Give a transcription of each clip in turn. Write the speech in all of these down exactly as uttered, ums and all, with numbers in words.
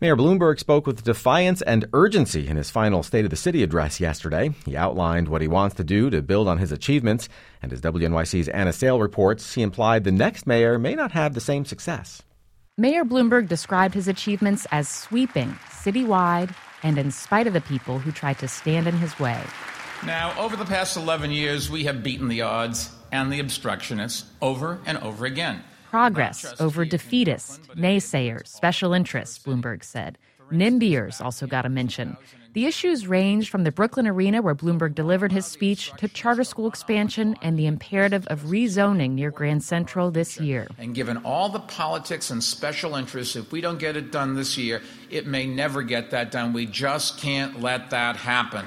Mayor Bloomberg spoke with defiance and urgency in his final State of the City address yesterday. He outlined what he wants to do to build on his achievements, and as W N Y C's Anna Sale reports, he implied the next mayor may not have the same success. Mayor Bloomberg described his achievements as sweeping, citywide, and in spite of the people who tried to stand in his way. Now, over the past eleven years, we have beaten the odds and the obstructionists over and over again. Progress over defeatists, naysayers, special interests, Bloomberg said. NIMBYers also got a mention. The issues ranged from the Brooklyn Arena, where Bloomberg delivered his speech, to charter school expansion and the imperative of rezoning near Grand Central this year. And given all the politics and special interests, if we don't get it done this year, it may never get that done. We just can't let that happen.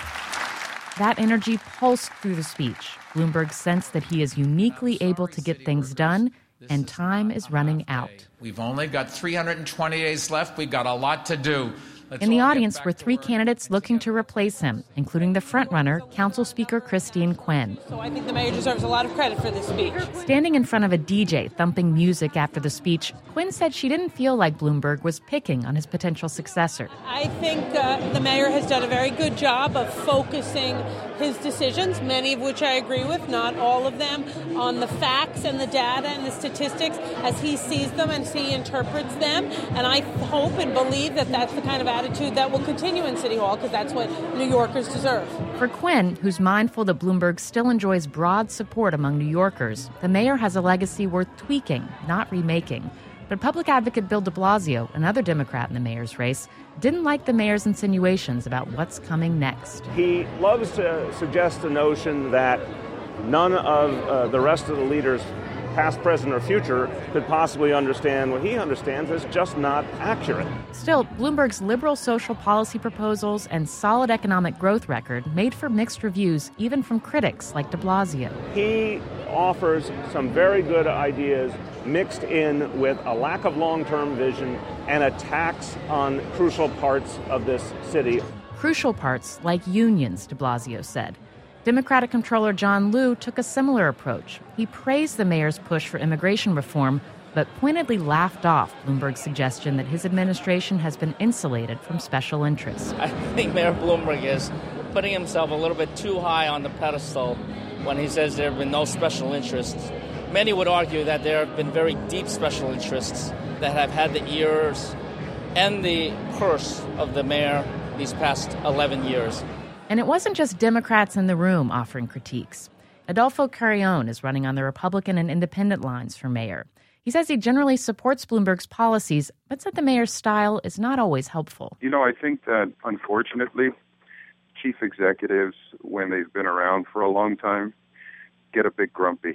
That energy pulsed through the speech. Bloomberg sensed that he is uniquely able to get things done, and time is running out. We've only got three hundred twenty days left. We've got a lot to do. Let's In the audience were three candidates looking to replace him, including the frontrunner, Council Speaker Christine Quinn. So I think the mayor deserves a lot of credit for this speech. Standing in front of a D J thumping music after the speech, Quinn said she didn't feel like Bloomberg was picking on his potential successor. I think uh, the mayor has done a very good job of focusing his decisions, many of which I agree with, not all of them, on the facts and the data and the statistics as he sees them and as he interprets them. And I hope and believe that that's the kind of attitude that will continue in City Hall, because that's what New Yorkers deserve. For Quinn, who's mindful that Bloomberg still enjoys broad support among New Yorkers, the mayor has a legacy worth tweaking, not remaking. But public advocate Bill de Blasio, another Democrat in the mayor's race, didn't like the mayor's insinuations about what's coming next. He loves to suggest the notion that none of uh, the rest of the leaders, past, present, or future, could possibly understand what he understands is just not accurate. Still, Bloomberg's liberal social policy proposals and solid economic growth record made for mixed reviews, even from critics like de Blasio. He offers some very good ideas mixed in with a lack of long-term vision and attacks on crucial parts of this city. Crucial parts like unions, de Blasio said. Democratic Comptroller John Liu took a similar approach. He praised the mayor's push for immigration reform, but pointedly laughed off Bloomberg's suggestion that his administration has been insulated from special interests. I think Mayor Bloomberg is putting himself a little bit too high on the pedestal when he says there have been no special interests. Many would argue that there have been very deep special interests that have had the ears and the purse of the mayor these past eleven years. And it wasn't just Democrats in the room offering critiques. Adolfo Carrion is running on the Republican and Independent lines for mayor. He says he generally supports Bloomberg's policies, but said the mayor's style is not always helpful. You know, I think that, unfortunately, chief executives, when they've been around for a long time, get a bit grumpy.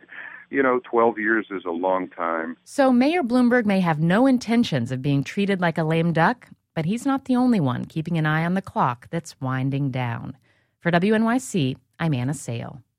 You know, twelve years is a long time. So Mayor Bloomberg may have no intentions of being treated like a lame duck, but he's not the only one keeping an eye on the clock that's winding down. For W N Y C, I'm Anna Sale.